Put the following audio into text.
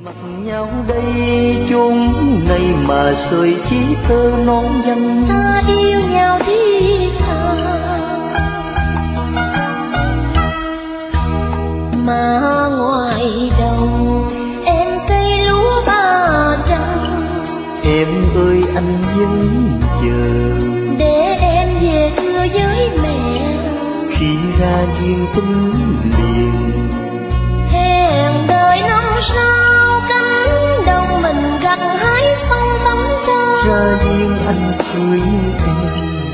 nhau đây chung này mà sợi chỉ thơ non danh, ta yêu nhau thì sao mà ngoài đầu em cây lúa ba trăng. Em ơi anh vẫn chờ để em về thưa với mẹ khi ra duyên tình liền. Hẹn đời năm sau cánh đồng mình gặt hái xong tắm cho ra duyên anh cưới em.